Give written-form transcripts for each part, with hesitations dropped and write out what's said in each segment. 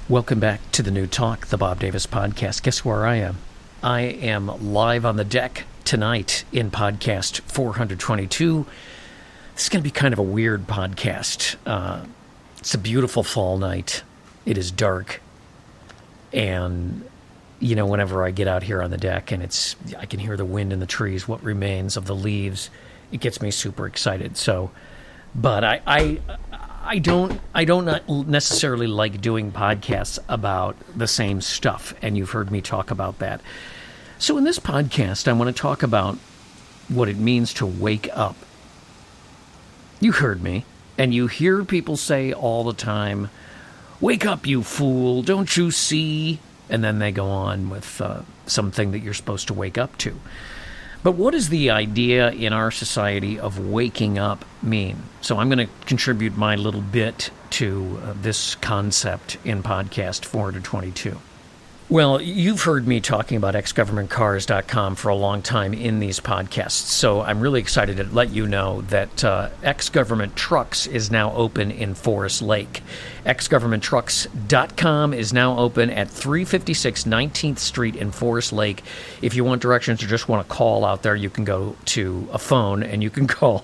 Welcome back to the New Talk, the Bob Davis Podcast. Guess where I am? I am live on the deck tonight in podcast 422. This is going to be kind of a weird podcast. It's a beautiful fall night. It is dark. And, you know, whenever I get out here on the deck and I can hear the wind in the trees, what remains of the leaves, it gets me super excited. So, but I don't necessarily like doing podcasts about the same stuff, and you've heard me talk about that. So in this podcast, I want to talk about what it means to wake up. You heard me, and you hear people say all the time, "Wake up, you fool, don't you see?" And then they go on with something that you're supposed to wake up to. But what does the idea in our society of waking up mean? So I'm going to contribute my little bit to this concept in podcast 422. Well, you've heard me talking about xgovernmentcars.com for a long time in these podcasts, so I'm really excited to let you know that X-Government Trucks is now open in Forest Lake. xgovernmenttrucks.com is now open at 356 19th Street in Forest Lake. If you want directions or just want to call out there, you can go to a phone and you can call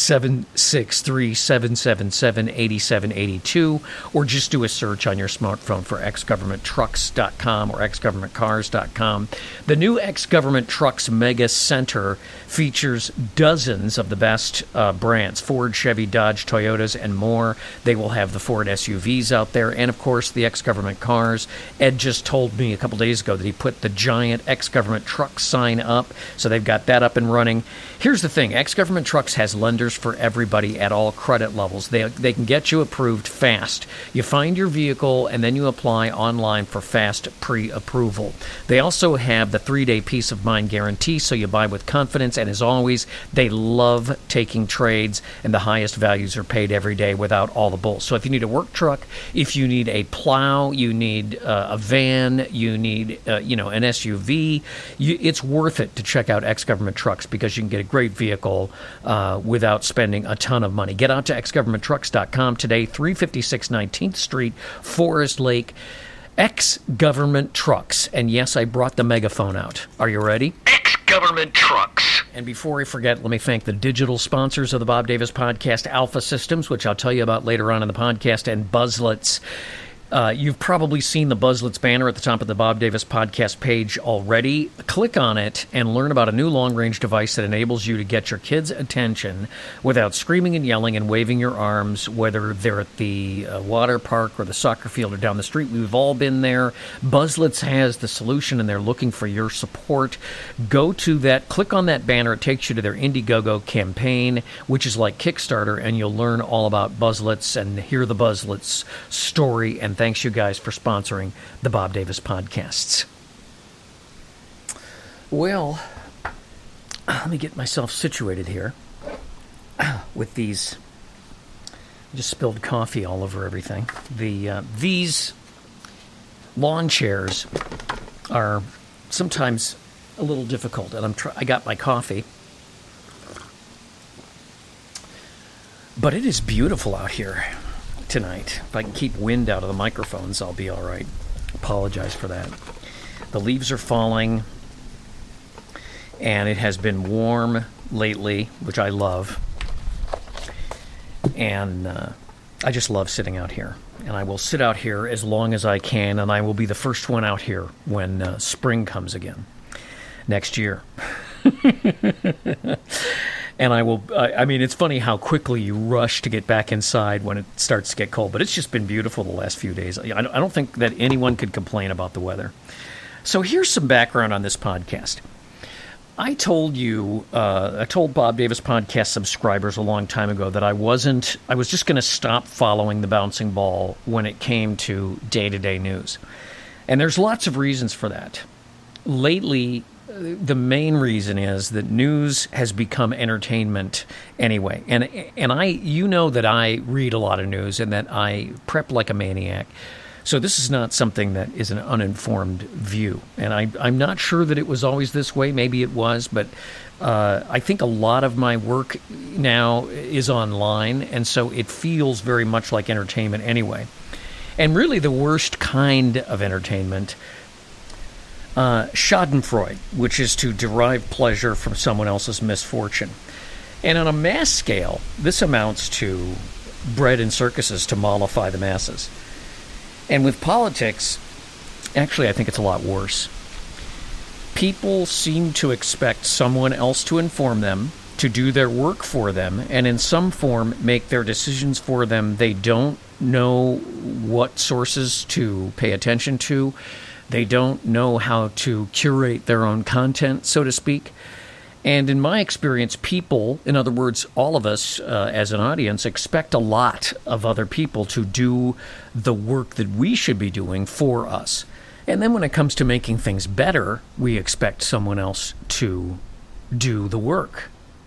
763-777-8782 or just do a search on your smartphone for xgovernmenttrucks.com or xgovernmentcars.com. The new X-Government Trucks Mega Center features dozens of the best brands, Ford, Chevy, Dodge, Toyotas, and more. They will have the Ford SUVs out there, and of course the X-Government cars. Ed just told me a couple days ago that he put the giant X-Government Trucks sign up, so they've got that up and running. Here's the thing, X-Government Trucks has lenders for everybody at all credit levels. They can get you approved fast. You find your vehicle, and then you apply online for fast pre-approval. They also have the 3-day peace of mind guarantee, so you buy with confidence, and as always, they love taking trades, and the highest values are paid every day without all the bull. So if you need a work truck, if you need a plow, you need a van, you need an SUV, it's worth it to check out X-Government Trucks because you can get a great vehicle without spending a ton of money. Get out to xgovernmenttrucks.com today, 356 19th Street, Forest Lake. X-Government Trucks. And yes, I brought the megaphone out. Are you ready? X-Government Trucks. And before I forget, let me thank the digital sponsors of the Bob Davis Podcast, Alpha Systems, which I'll tell you about later on in the podcast, and Buzzlets. You've probably seen the Buzzlets banner at the top of the Bob Davis Podcast page already. Click on it and learn about a new long-range device that enables you to get your kids' attention without screaming and yelling and waving your arms, whether they're at the water park or the soccer field or down the street. We've all been there. Buzzlets has the solution, and they're looking for your support. Go to that. Click on that banner. It takes you to their Indiegogo campaign, which is like Kickstarter, and you'll learn all about Buzzlets and hear the Buzzlets story. And thanks, you guys, for sponsoring the Bob Davis Podcasts. Well, let me get myself situated here with these. Just spilled coffee all over everything. These lawn chairs are sometimes a little difficult, and I got my coffee. But it is beautiful out here tonight. If I can keep wind out of the microphones, I'll be all right. Apologize for that. The leaves are falling, and it has been warm lately, which I love. And I just love sitting out here. And I will sit out here as long as I can, and I will be the first one out here when spring comes again next year. And it's funny how quickly you rush to get back inside when it starts to get cold. But it's just been beautiful the last few days. I don't think that anyone could complain about the weather. So here's some background on this podcast. I told Bob Davis Podcast subscribers a long time ago that I was just going to stop following the bouncing ball when it came to day-to-day news. And there's lots of reasons for that. Lately, the main reason is that news has become entertainment anyway. And you know that I read a lot of news and that I prep like a maniac. So this is not something that is an uninformed view. And I'm not sure that it was always this way. Maybe it was, but I think a lot of my work now is online, and so it feels very much like entertainment anyway. And really the worst kind of entertainment, schadenfreude, which is to derive pleasure from someone else's misfortune. And on a mass scale, this amounts to bread and circuses to mollify the masses. And with politics, actually I think it's a lot worse. People seem to expect someone else to inform them, to do their work for them, and in some form make their decisions for them. They don't know what sources to pay attention to. They don't know how to curate their own content, so to speak. And in my experience, people, in other words, all of us as an audience, expect a lot of other people to do the work that we should be doing for us. And then when it comes to making things better, we expect someone else to do the work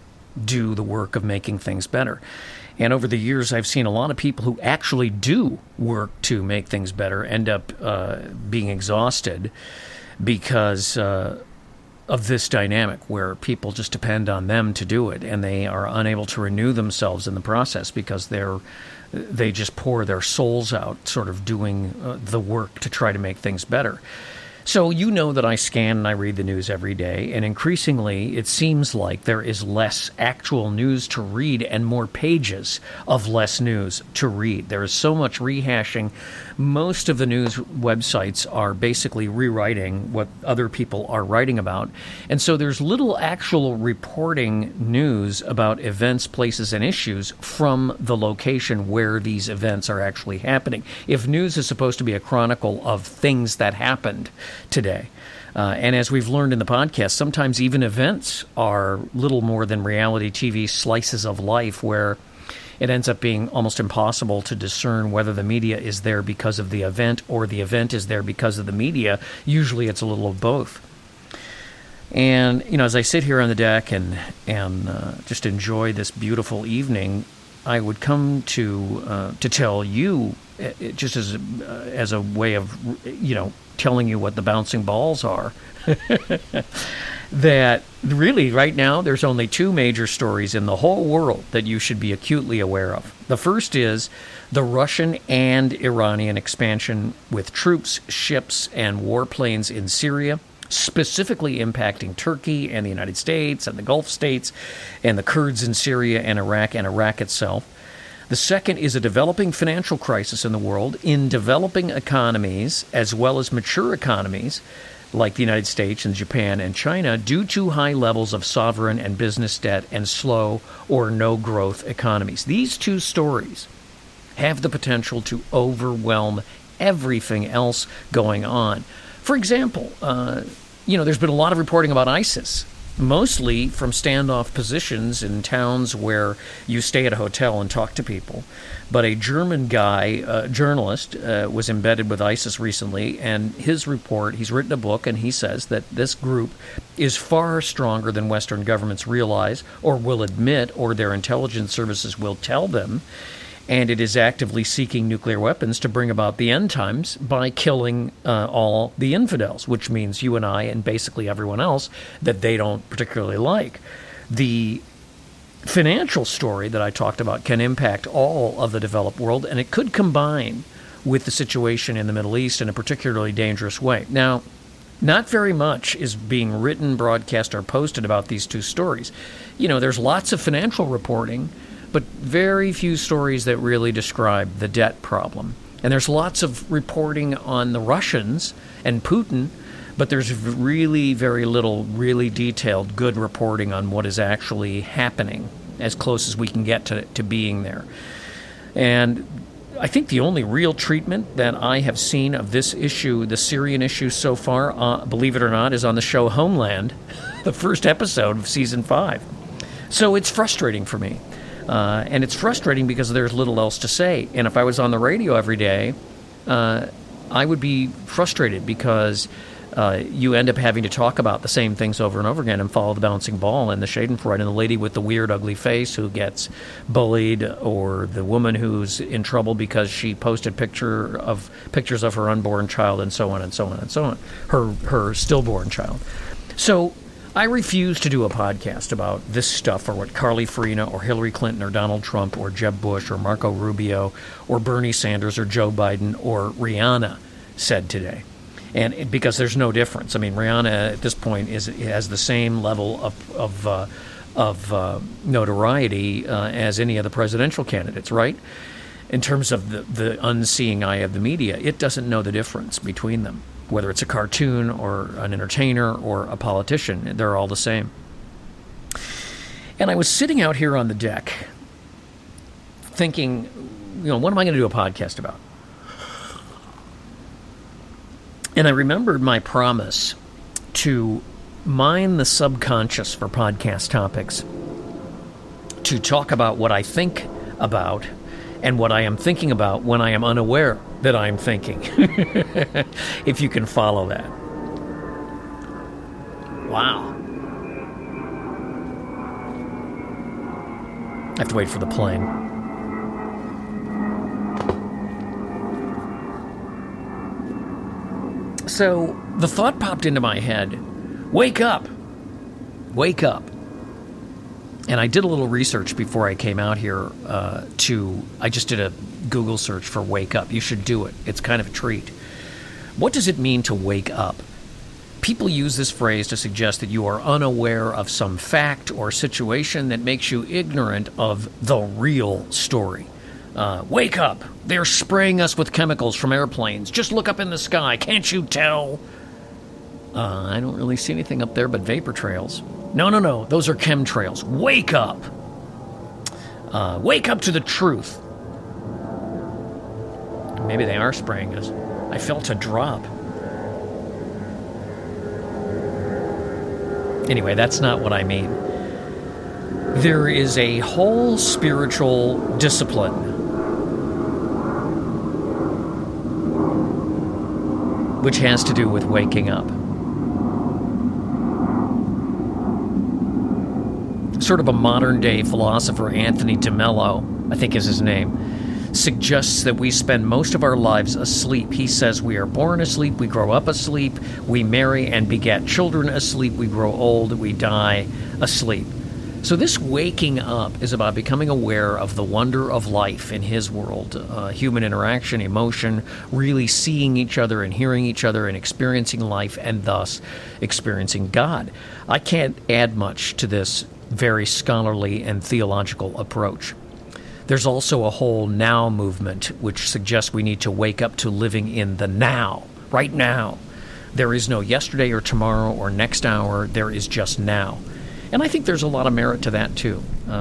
of making things better. And over the years, I've seen a lot of people who actually do work to make things better end up being exhausted because of this dynamic where people just depend on them to do it, and they are unable to renew themselves in the process because they just pour their souls out sort of doing the work to try to make things better. So you know that I scan and I read the news every day, and increasingly it seems like there is less actual news to read and more pages of less news to read. There is so much rehashing. Most of the news websites are basically rewriting what other people are writing about, and so there's little actual reporting news about events, places, and issues from the location where these events are actually happening. If news is supposed to be a chronicle of things that happened today. And as we've learned in the podcast, sometimes even events are little more than reality TV slices of life where it ends up being almost impossible to discern whether the media is there because of the event or the event is there because of the media. Usually it's a little of both. And, you know, as I sit here on the deck and just enjoy this beautiful evening, I would come to tell you, just as a way of, you know, telling you what the bouncing balls are, that really right now there's only two major stories in the whole world that you should be acutely aware of. The first is the Russian and Iranian expansion with troops, ships, and warplanes in Syria, specifically impacting Turkey and the United States and the Gulf states and the Kurds in Syria and Iraq itself. The second is a developing financial crisis in the world in developing economies as well as mature economies like the United States and Japan and China due to high levels of sovereign and business debt and slow or no growth economies. These two stories have the potential to overwhelm everything else going on. For example, there's been a lot of reporting about ISIS, mostly from standoff positions in towns where you stay at a hotel and talk to people. But a German guy, journalist, was embedded with ISIS recently, and his report, he's written a book, and he says that this group is far stronger than Western governments realize or will admit or their intelligence services will tell them, and it is actively seeking nuclear weapons to bring about the end times by killing all the infidels, which means you and I and basically everyone else that they don't particularly like. The financial story that I talked about can impact all of the developed world, and it could combine with the situation in the Middle East in a particularly dangerous way. Now, not very much is being written, broadcast, or posted about these two stories. You know, there's lots of financial reporting, but very few stories that really describe the debt problem. And there's lots of reporting on the Russians and Putin, but there's really very little really detailed, good reporting on what is actually happening, as close as we can get to being there. And I think the only real treatment that I have seen of this issue, the Syrian issue so far, believe it or not, is on the show Homeland, the first episode of Season 5. So it's frustrating for me. And it's frustrating because there's little else to say. And if I was on the radio every day, I would be frustrated because you end up having to talk about the same things over and over again and follow the bouncing ball and the schadenfreude and the lady with the weird, ugly face who gets bullied, or the woman who's in trouble because she posted pictures of her unborn child, and so on and so on and so on, her stillborn child. So I refuse to do a podcast about this stuff or what Carly Fiorina or Hillary Clinton or Donald Trump or Jeb Bush or Marco Rubio or Bernie Sanders or Joe Biden or Rihanna said today. And because there's no difference. I mean, Rihanna at this point has the same level of notoriety as any of the presidential candidates, right? In terms of the unseeing eye of the media, it doesn't know the difference between them. Whether it's a cartoon or an entertainer or a politician, they're all the same. And I was sitting out here on the deck thinking, what am I going to do a podcast about? And I remembered my promise to mine the subconscious for podcast topics, to talk about what I think about and what I am thinking about when I am unaware that I'm thinking. If you can follow that. Wow. I have to wait for the plane. So the thought popped into my head, wake up. Wake up. And I did a little research before I came out here I just did a Google search for wake up. You should do it. It's kind of a treat. What does it mean to wake up? People use this phrase to suggest that you are unaware of some fact or situation that makes you ignorant of the real story. Wake up. They're spraying us with chemicals from airplanes. Just look up in the sky. Can't you tell? I don't really see anything up there but vapor trails. No. Those are chemtrails. Wake up. Wake up to the truth. Maybe they are spraying us. I felt a drop. Anyway, that's not what I mean. There is a whole spiritual discipline which has to do with waking up. Sort of a modern-day philosopher, Anthony DeMello, I think is his name, suggests that we spend most of our lives asleep. He says we are born asleep, we grow up asleep, we marry and beget children asleep, we grow old, we die asleep. So this waking up is about becoming aware of the wonder of life in his world, human interaction, emotion, really seeing each other and hearing each other and experiencing life and thus experiencing God. I can't add much to this very scholarly and theological approach. There's also a whole now movement which suggests we need to wake up to living in the now, right now. There is no yesterday or tomorrow or next hour, there is just now. And I think there's a lot of merit to that too.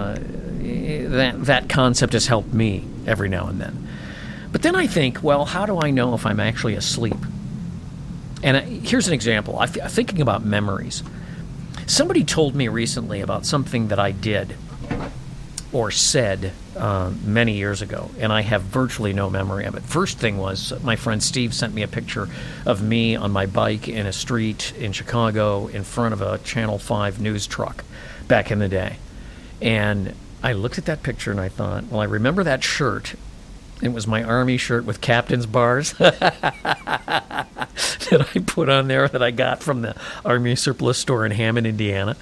That concept has helped me every now and then. But then I think, well, how do I know if I'm actually asleep? And here's an example. I'm thinking about memories. Somebody told me recently about something that I did or said many years ago, and I have virtually no memory of it. First thing was, my friend Steve sent me a picture of me on my bike in a street in Chicago in front of a Channel 5 news truck back in the day. And I looked at that picture and I thought, well, I remember that shirt. It was my Army shirt with captain's bars that I put on there that I got from the Army surplus store in Hammond, Indiana.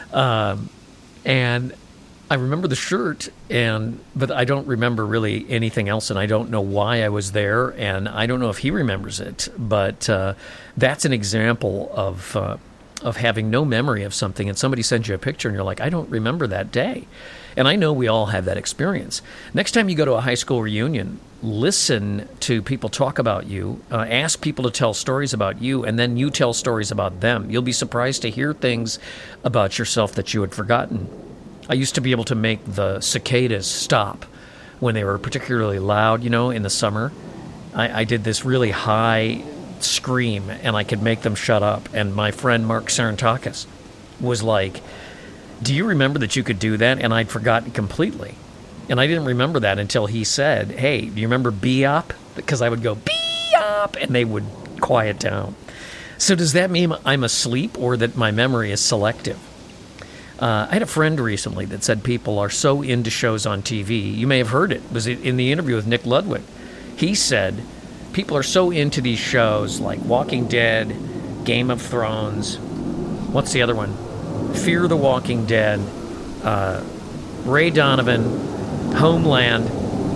And I remember the shirt, but I don't remember really anything else, and I don't know why I was there, and I don't know if he remembers it. But that's an example of having no memory of something, and somebody sends you a picture, and you're like, I don't remember that day. And I know we all have that experience. Next time you go to a high school reunion, listen to people talk about you, ask people to tell stories about you, and then you tell stories about them. You'll be surprised to hear things about yourself that you had forgotten. I used to be able to make the cicadas stop when they were particularly loud, in the summer. I did this really high scream, and I could make them shut up. And my friend Mark Sarantakis was like, do you remember that you could do that? And I'd forgotten completely. And I didn't remember that until he said, hey, do you remember Beop? Because I would go, Beop, and they would quiet down. So does that mean I'm asleep or that my memory is selective? I had a friend recently that said people are so into shows on TV. You may have heard it. It was in the interview with Nick Ludwig. He said people are so into these shows like Walking Dead, Game of Thrones. What's the other one? Fear the Walking Dead, Ray Donovan, Homeland.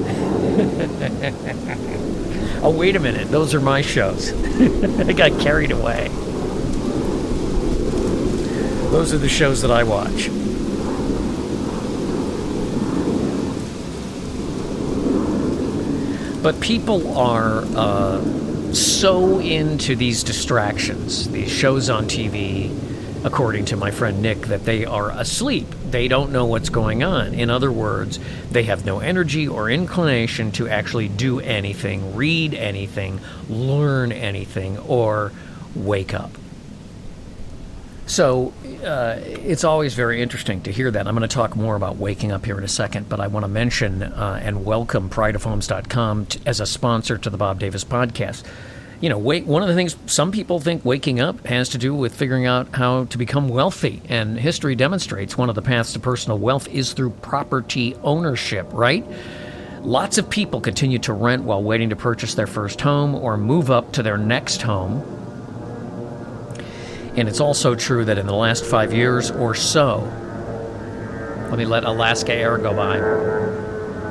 Oh, wait a minute. Those are my shows. I got carried away. Those are the shows that I watch. But people are so into these distractions, these shows on TV, according to my friend Nick, that they are asleep. They don't know what's going on. In other words, they have no energy or inclination to actually do anything, read anything, learn anything, or wake up. So it's always very interesting to hear that. I'm going to talk more about waking up here in a second, but I want to mention and welcome prideofhomes.com as a sponsor to the Bob Davis podcast. You know, one of the things some people think waking up has to do with figuring out how to become wealthy. And history demonstrates one of the paths to personal wealth is through property ownership, right? Lots of people continue to rent while waiting to purchase their first home or move up to their next home. And it's also true that in the last 5 years or so, let me let Alaska Air go by.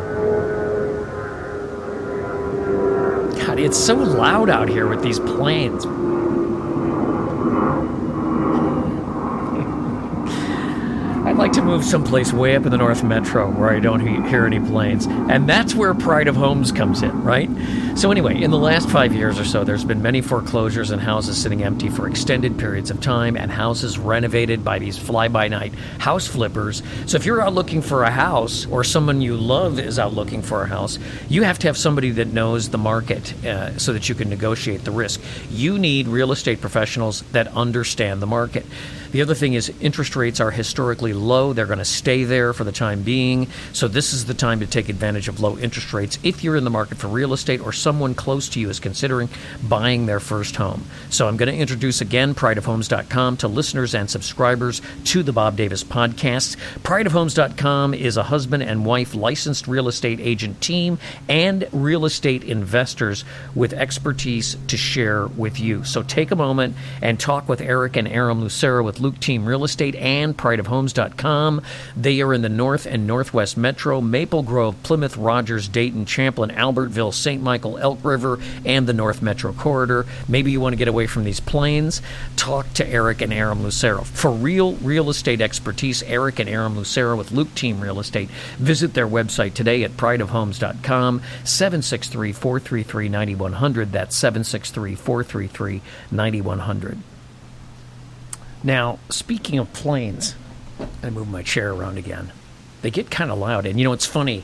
God, it's so loud out here with these planes. I'd like to move someplace way up in the North Metro where I don't hear any planes. And that's where Pride of Homes comes in, right? So anyway, in the last 5 years or so, there's been many foreclosures and houses sitting empty for extended periods of time and houses renovated by these fly-by-night house flippers. So if you're out looking for a house or someone you love is out looking for a house, you have to have somebody that knows the market so that you can negotiate the risk. You need real estate professionals that understand the market. The other thing is interest rates are historically low. They're going to stay there for the time being. So this is the time to take advantage of low interest rates if you're in the market for real estate or someone close to you is considering buying their first home. So I'm going to introduce again prideofhomes.com to listeners and subscribers to the Bob Davis podcast. Prideofhomes.com is a husband and wife licensed real estate agent team and real estate investors with expertise to share with you. So take a moment and talk with Eric and Aram Lucero with Luke Team Real Estate and prideofhomes.com. They are in the North and Northwest Metro, Maple Grove, Plymouth, Rogers, Dayton, Champlin, Albertville, St. Michael, Elk River, and the North Metro Corridor. Maybe you want to get away from these planes. Talk to Eric and Aram Lucero. For real estate expertise, Eric and Aram Lucero with Luke Team Real Estate. Visit their website today at prideofhomes.com, 763-433-9100. That's 763-433-9100. Now, speaking of planes, I move my chair around again. They get kind of loud. And, it's funny.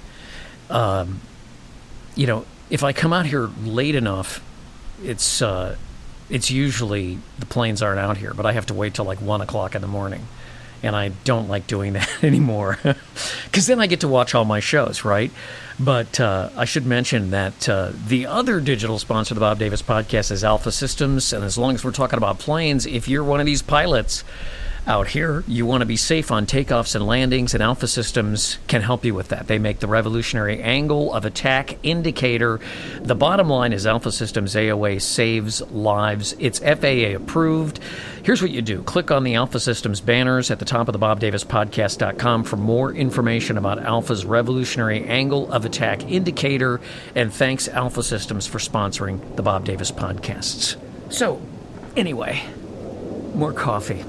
If I come out here late enough, it's usually the planes aren't out here. But I have to wait till like 1 o'clock in the morning. And I don't like doing that anymore. Because then I get to watch all my shows, right? But I should mention that the other digital sponsor of the Bob Davis podcast is Alpha Systems. And as long as we're talking about planes, if you're one of these pilots out here, you want to be safe on takeoffs and landings, and Alpha Systems can help you with that. They make the revolutionary angle of attack indicator. The bottom line is Alpha Systems AOA saves lives. It's FAA approved. Here's what you do. Click on the Alpha Systems banners at the top of the BobDavisPodcast.com for more information about Alpha's revolutionary angle of attack indicator. And thanks, Alpha Systems, for sponsoring the Bob Davis podcasts. So, anyway, more coffee.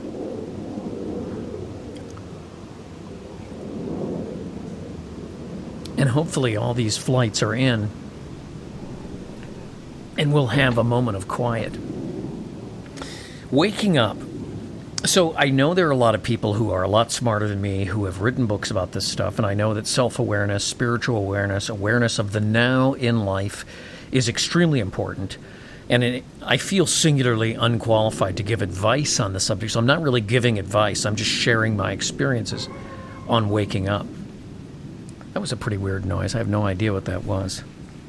And hopefully all these flights are in, and we'll have a moment of quiet. Waking up. So I know there are a lot of people who are a lot smarter than me who have written books about this stuff, and I know that self-awareness, spiritual awareness, awareness of the now in life is extremely important. And I feel singularly unqualified to give advice on the subject, so I'm not really giving advice. I'm just sharing my experiences on waking up. That was a pretty weird noise. I have no idea what that was.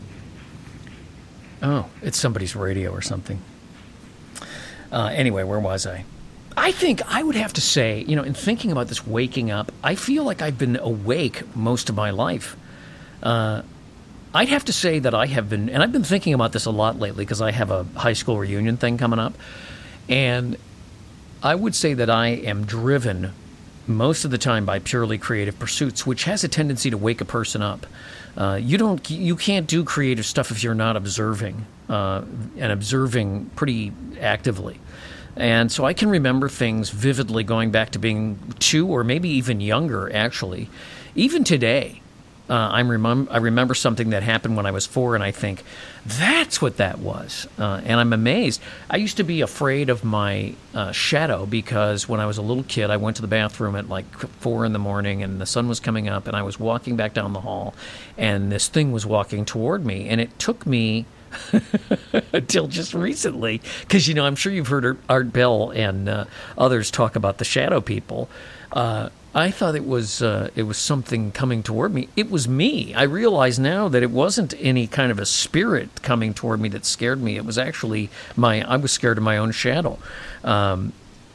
Oh, it's somebody's radio or something. Anyway, where was I? I think I would have to say, in thinking about this waking up, I feel like I've been awake most of my life. I'd have to say that I have been, and I've been thinking about this a lot lately because I have a high school reunion thing coming up. And I would say that I am driven most of the time by purely creative pursuits, which has a tendency to wake a person up. You can't do creative stuff if you're not observing, and observing pretty actively. And so I can remember things vividly going back to being 2 or maybe even younger, actually. Even today, I remember something that happened when I was 4, and I think, that's what that was. And I'm amazed. I used to be afraid of my shadow because when I was a little kid, I went to the bathroom at like 4 in the morning, and the sun was coming up, and I was walking back down the hall, and this thing was walking toward me, and it took me until just recently, because I'm sure you've heard Art Bell and others talk about the shadow people. I thought it was something coming toward me. It was me. I realize now that it wasn't any kind of a spirit coming toward me that scared me. It was actually I was scared of my own shadow. And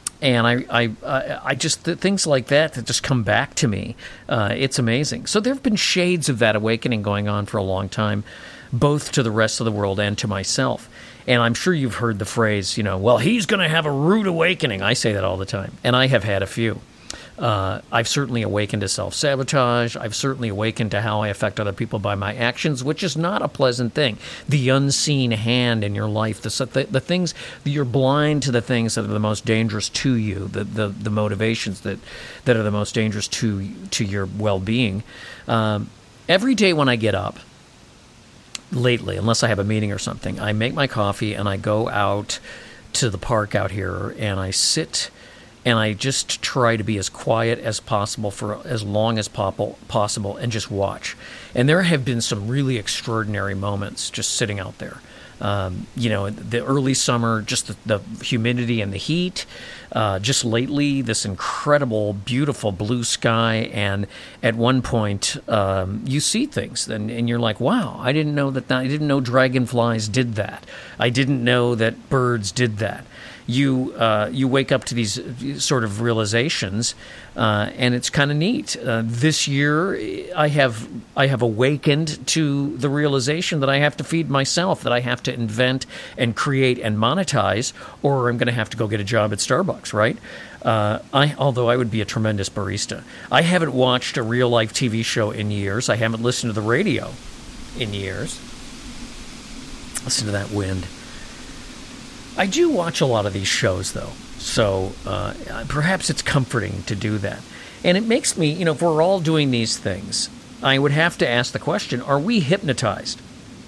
I just things like that just come back to me. It's amazing. So there have been shades of that awakening going on for a long time, both to the rest of the world and to myself. And I'm sure you've heard the phrase, well, he's going to have a rude awakening. I say that all the time, and I have had a few. I've certainly awakened to self-sabotage. I've certainly awakened to how I affect other people by my actions, which is not a pleasant thing. The unseen hand in your life, the things, you're blind to the things that are the most dangerous to you, the motivations that are the most dangerous to your well-being. Every day when I get up, lately, unless I have a meeting or something, I make my coffee and I go out to the park out here and I sit and I just try to be as quiet as possible for as long as possible and just watch. And there have been some really extraordinary moments just sitting out there. The early summer, just the humidity and the heat. Just lately, this incredible, beautiful blue sky. And at one point, you see things and you're like, wow, I didn't know I didn't know dragonflies did that. I didn't know that birds did that. You wake up to these sort of realizations, and it's kind of neat. This year, I have awakened to the realization that I have to feed myself, that I have to invent and create and monetize, or I'm going to have to go get a job at Starbucks, right? Although I would be a tremendous barista. I haven't watched a real-life TV show in years. I haven't listened to the radio in years. Listen to that wind. I do watch a lot of these shows, though, so perhaps it's comforting to do that. And it makes me, if we're all doing these things, I would have to ask the question, are we hypnotized?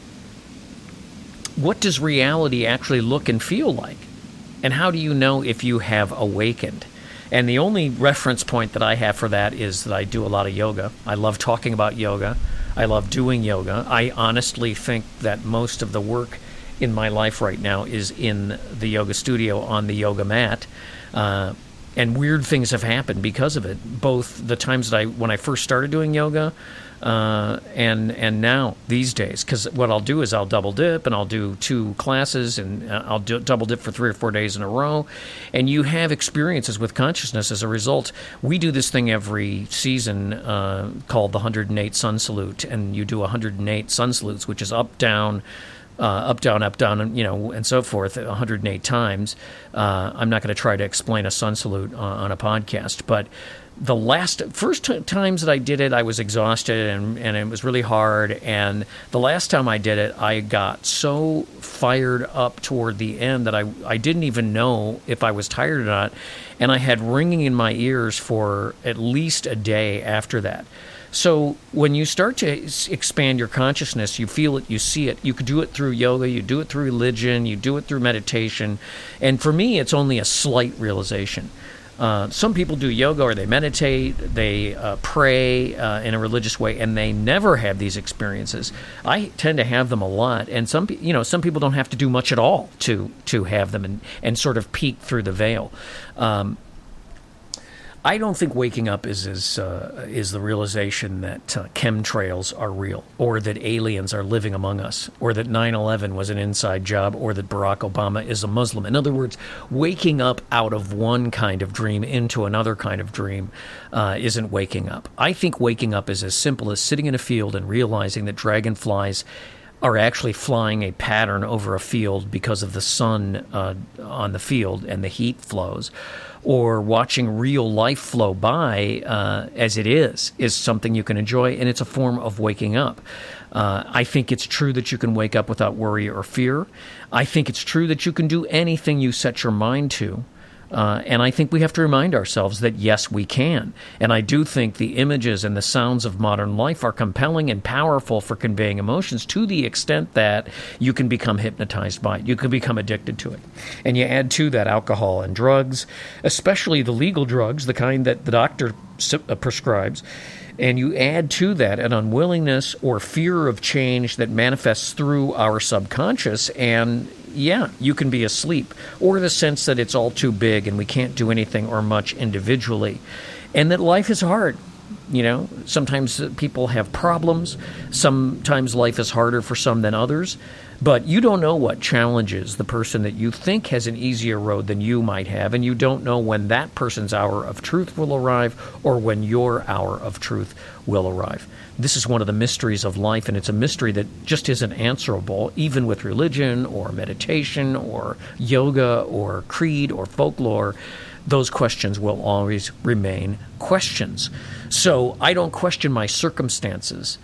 What does reality actually look and feel like? And how do you know if you have awakened? And the only reference point that I have for that is that I do a lot of yoga. I love talking about yoga. I love doing yoga. I honestly think that most of the work in my life right now is in the yoga studio on the yoga mat, and weird things have happened because of it. Both the times that when I first started doing yoga, and now these days. Because what I'll do is I'll double dip and I'll do 2 classes and I'll double dip for 3 or 4 days in a row, and you have experiences with consciousness as a result. We do this thing every season called the 108 Sun Salute, and you do 108 Sun Salutes, which is up, down, up, down, and so forth, 108 times. I'm not going to try to explain a sun salute on a podcast, but the first times that I did it, I was exhausted and it was really hard. And the last time I did it, I got so fired up toward the end that I didn't even know if I was tired or not. And I had ringing in my ears for at least a day after that. So when you start to expand your consciousness, you feel it, you see it. You could do it through yoga, you do it through religion, you do it through meditation. And for me, it's only a slight realization. Some people do yoga or they meditate, they pray in a religious way, and they never have these experiences. I tend to have them a lot, and some people don't have to do much at all to have them and sort of peek through the veil. I don't think waking up is the realization that chemtrails are real, or that aliens are living among us, or that 9/11 was an inside job, or that Barack Obama is a Muslim. In other words, waking up out of one kind of dream into another kind of dream isn't waking up. I think waking up is as simple as sitting in a field and realizing that dragonflies are actually flying a pattern over a field because of the sun on the field and the heat flows, or watching real life flow by as it is something you can enjoy, and it's a form of waking up. I think it's true that you can wake up without worry or fear. I think it's true that you can do anything you set your mind to. And I think we have to remind ourselves that, yes, we can. And I do think the images and the sounds of modern life are compelling and powerful for conveying emotions to the extent that you can become hypnotized by it. You can become addicted to it. And you add to that alcohol and drugs, especially the legal drugs, the kind that the doctor prescribes. And you add to that an unwillingness or fear of change that manifests through our subconscious, and yeah, you can be asleep, or the sense that it's all too big and we can't do anything or much individually, and that life is hard. You know, sometimes people have problems. Sometimes life is harder for some than others. But you don't know what challenges the person that you think has an easier road than you might have, and you don't know when that person's hour of truth will arrive or when your hour of truth will arrive. This is one of the mysteries of life, and it's a mystery that just isn't answerable, even with religion or meditation or yoga or creed or folklore. Those questions will always remain questions. So I don't question my circumstances.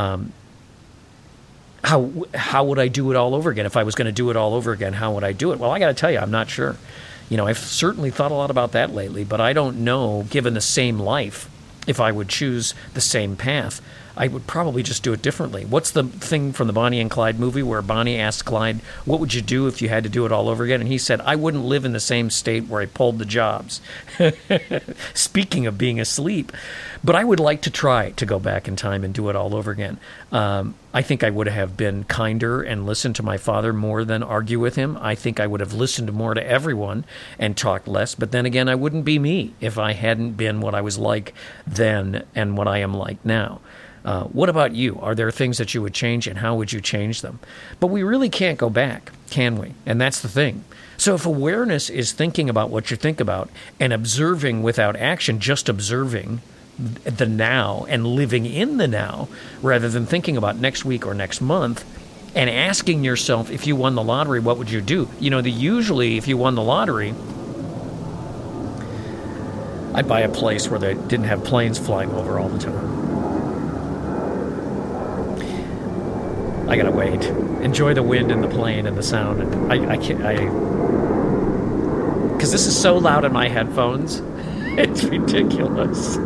How would I do it all over again? If I was going to do it all over again, how would I do it? Well, I got to tell you, I'm not sure. You know, I've certainly thought a lot about that lately, but I don't know, given the same life, if I would choose the same path. I would probably just do it differently. What's the thing from the Bonnie and Clyde movie where Bonnie asked Clyde, what would you do if you had to do it all over again? And he said, I wouldn't live in the same state where I pulled the jobs. Speaking of being asleep. But I would like to try to go back in time and do it all over again. I think I would have been kinder and listened to my father more than argue with him. I think I would have listened more to everyone and talked less. But then again, I wouldn't be me if I hadn't been what I was like then and what I am like now. What about you? Are there things that you would change, and how would you change them? But we really can't go back, can we? And that's the thing. So if awareness is thinking about what you think about and observing without action, just observing the now and living in the now rather than thinking about next week or next month, and asking yourself, if you won the lottery, what would you do? You know, usually if you won the lottery, I'd buy a place where they didn't have planes flying over all the time. I gotta wait. Enjoy the wind and the plane and the sound. And I can't, because this is so loud in my headphones. It's ridiculous.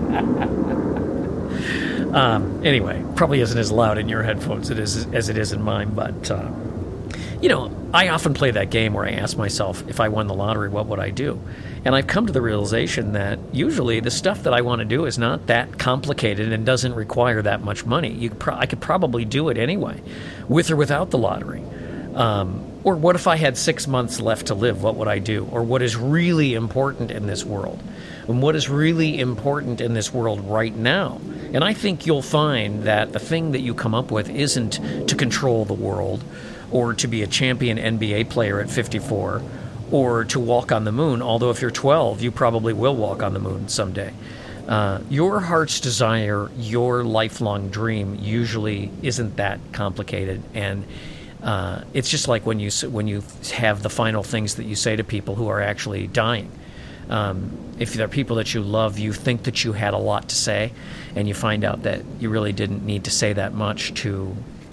Anyway, probably isn't as loud in your headphones as it is in mine. But you know, I often play that game where I ask myself, if I won the lottery, what would I do? And I've come to the realization that usually the stuff that I want to do is not that complicated and doesn't require that much money. I could probably do it anyway, with or without the lottery. Or what if I had 6 months left to live? What would I do? Or what is really important in this world? And what is really important in this world right now? And I think you'll find that the thing that you come up with isn't to control the world, or to be a champion NBA player at 54, or to walk on the moon, although if you're 12, you probably will walk on the moon someday. Your heart's desire, your lifelong dream usually isn't that complicated, and it's just like when you have the final things that you say to people who are actually dying. If they're people that you love, you think that you had a lot to say, and you find out that you really didn't need to say that much to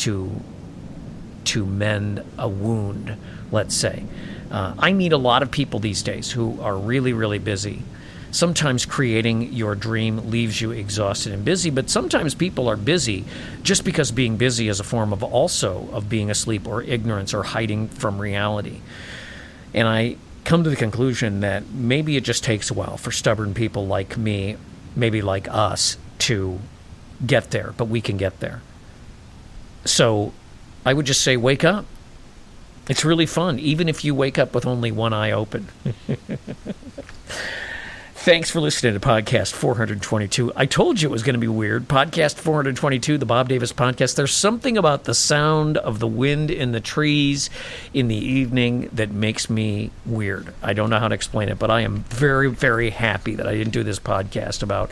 mend a wound, let's say. I meet a lot of people these days who are really, really busy. Sometimes creating your dream leaves you exhausted and busy, but sometimes people are busy just because being busy is a form of being asleep or ignorance or hiding from reality. And I come to the conclusion that maybe it just takes a while for stubborn people like me, maybe like us, to get there, but we can get there. So I would just say, wake up. It's really fun, even if you wake up with only one eye open. Thanks for listening to Podcast 422. I told you it was going to be weird. Podcast 422, the Bob Davis Podcast. There's something about the sound of the wind in the trees in the evening that makes me weird. I don't know how to explain it, but I am very, very happy that I didn't do this podcast about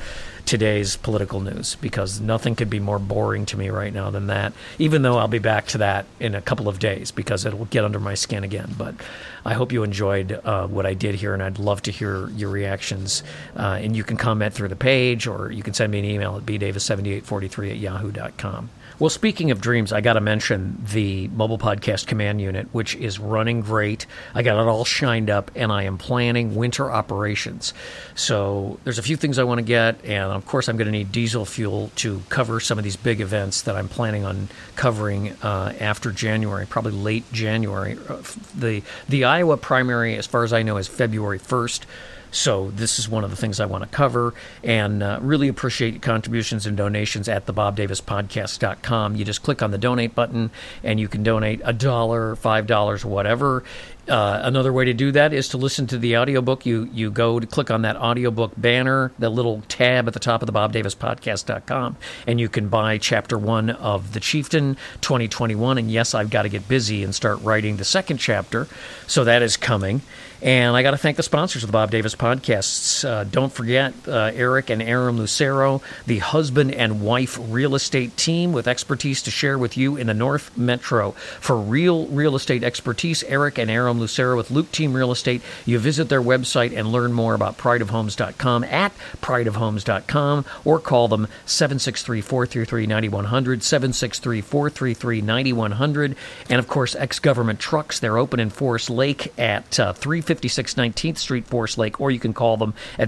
today's political news, because nothing could be more boring to me right now than that, even though I'll be back to that in a couple of days because it'll get under my skin again. But I hope you enjoyed what I did here, and I'd love to hear your reactions. And you can comment through the page, or you can send me an email at bdavis7843@yahoo.com. Well, speaking of dreams, I got to mention the mobile podcast command unit, which is running great. I got it all shined up, and I am planning winter operations. So there's a few things I want to get, and of course I'm going to need diesel fuel to cover some of these big events that I'm planning on covering after January, probably late January. The Iowa primary, as far as I know, is February 1st. So this is one of the things I want to cover, and really appreciate contributions and donations at thebobdavispodcast.com. You just click on the donate button, and you can donate $1, $5, whatever. Another way to do that is to listen to the audiobook. You go to click on that audiobook banner, the little tab at the top of the bobdavispodcast.com, and you can buy Chapter 1 of The Chieftain 2021. And yes, I've got to get busy and start writing the second chapter, so that is coming. And I got to thank the sponsors of the Bob Davis Podcasts. Don't forget Eric and Aram Lucero, the husband and wife real estate team with expertise to share with you in the North Metro. For real estate expertise, Eric and Aram Lucero with Luke Team Real Estate. You visit their website and learn more about prideofhomes.com at prideofhomes.com, or call them 763-433-9100, 763-433-9100. And, of course, Ex-Government Trucks. They're open in Forest Lake at 356 19th Street, Forest Lake, or you can call them at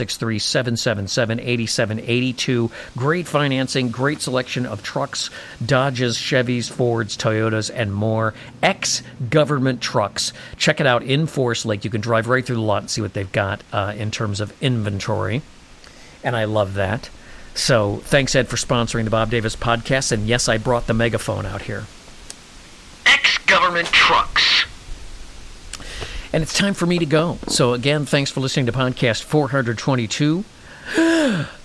763-777-8782. Great financing, great selection of trucks, Dodges, Chevys, Fords, Toyotas, and more. Ex-Government Trucks. Check it out in Forest Lake. You can drive right through the lot and see what they've got in terms of inventory. And I love that. So thanks, Ed, for sponsoring the Bob Davis Podcast. And yes, I brought the megaphone out here. Ex-Government Trucks. And it's time for me to go. So again, thanks for listening to podcast 422.